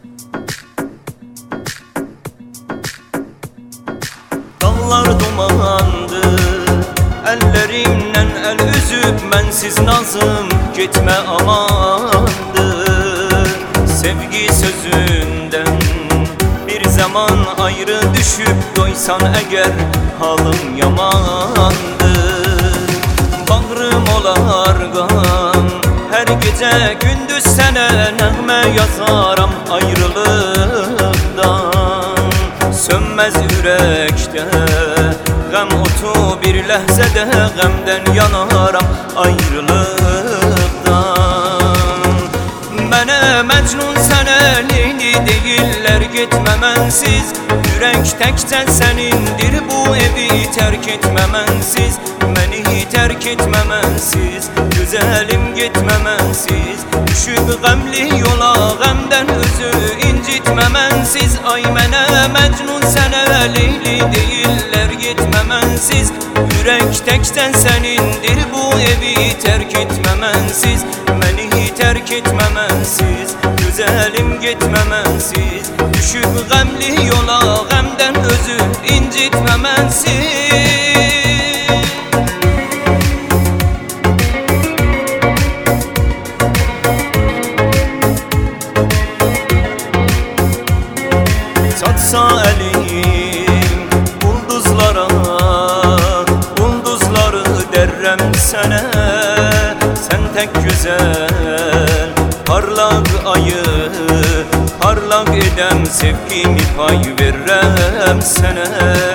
Dağlar dumandı, ellerimden el üzüp mensiz nazım gitme amandı. Sevgi sözünden bir zaman ayrı düşüp doysan eğer halım yamandı. Bağrım olar gam, her gece gündüz sene nəğmə yazaram ayrılıktan. Sönmez yürekte gam otu, bir lehzede gamden yanaram ayrılıktan. Mene Mecnun sene Leyli deyirler gitme mensiz. Yürek tekten senindir, bu evi terk etme mensiz. Beni terk etme mensiz, güzelim gitme mensiz. Düşüp gamli yola gamden özü incitme mensiz. Ay mene Mecnun sene Leyli deyirler gitme mensiz. Yürek tekten senindir, bu evi terk etme mensiz. Beni terk etme mensiz, güzelim gitme mensiz. Düşüp gamli yola gamden özü incitme mensiz. Satsa elim ulduzlara, ulduzları derrem sene. Sen tek güzel parlak ayı, parlak edem sevgimi pay verrem sene.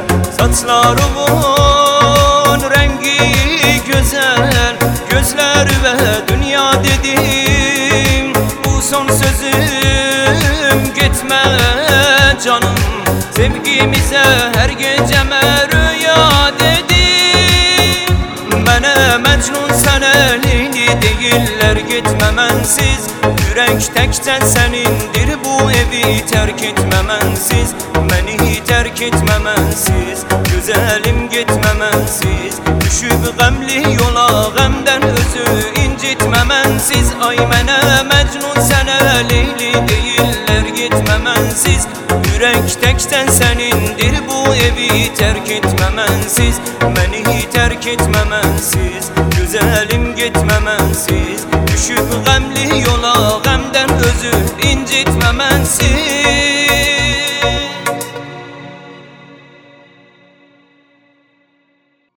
Saçlarımın rengi güzel, gözler ve dünya dedim. Bu son sözüm gitme canım, sevgimize her geceme rüya dedim. Mene Mecnun sene Leyli deyirler gitme mensiz. Yürek tekten senindir, bu evi terk etme mensiz. Beni terk etme mensiz, güzelim gitme mensiz. Düşüp gamli yola gamden özü incitme mensiz. Ay mene Mecnun sene Leyli deyirler gitme mensiz. Yürek tekten senindir, bu evi terk etme mensiz. Beni terk etme mensiz, güzelim gitme mensiz. Düşüp gamli yola gamden özü incitme mensiz.